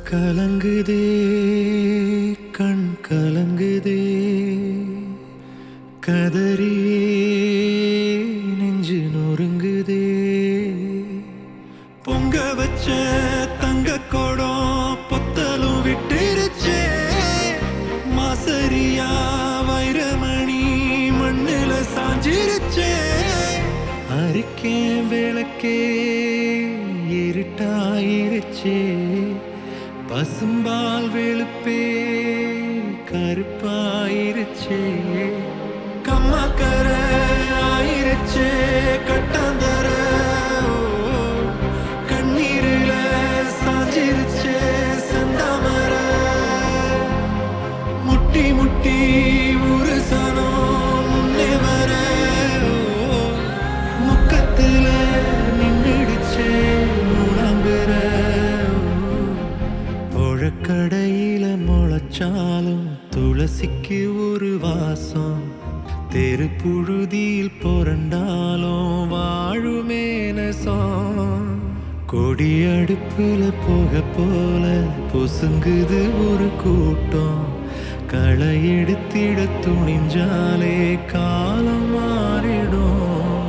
கலங்குதே கண் கலங்குதே கதறியே நெஞ்சு நொறுங்குதே பொங்க வச்ச தங்க கோடம் பொத்தலும் விட்டுருச்சே மாசரியா வைரமணி மண்ணுல சாஞ்சிருச்சே அரிக்கேன் விளக்கே இருட்டாயிருச்சே பசும்பால் வெளுப்பே கருப்பாயிருச்சே கம்மாக்கர ஆயிருச்சே கட்டாந்தர கண்ணீரில சாஞ்சிருச்சே செந்தாமர முட்டி முட்டி ஒரு சனம் முன்னே வர முக்கத்துல நின்றுடுச்சே முழங்குற கடையில முளைச்சாலும் துளசிக்கு ஒரு வாசம் தெரு புழுதியில் புரண்டாலும் வாழுமே நெசம் கொடி அடுப்புல போக போல பொசுங்குது ஒரு கூட்டம் களை எடுத்திட துணிஞ்சாலே காலம் மாறிடும்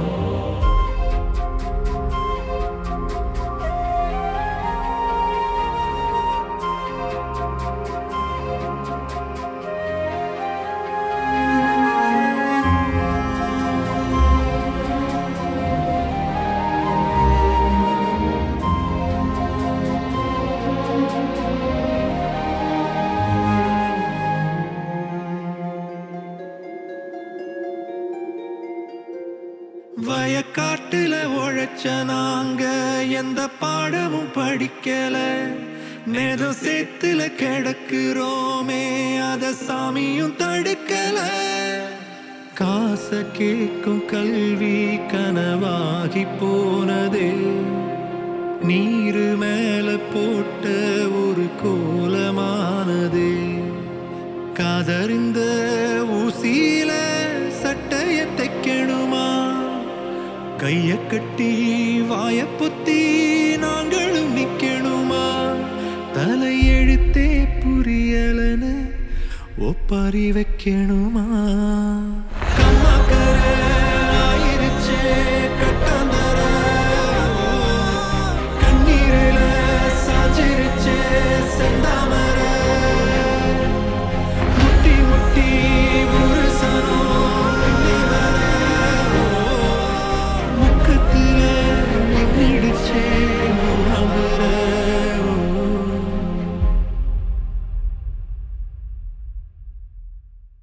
வயக்காட்டுல உழைச்ச நாங்க எந்த பாடமும் படிக்கல நேரம் சேத்துல கிடக்குறோமே அத சாமியும் தடுக்கல காச கேட்கும் கல்வி கனவாகி போனதே நீரு மேல போட்ட ஒரு கோலமானதே காதறிந்த ஊசியில சட்டைய தைக்கணுமா கைய கட்டி வாய பொத்தி நாங்களும் நிக்கணுமா தலை எழுத்தே புரியலன்னு ஒப்பாரி வைக்கணுமா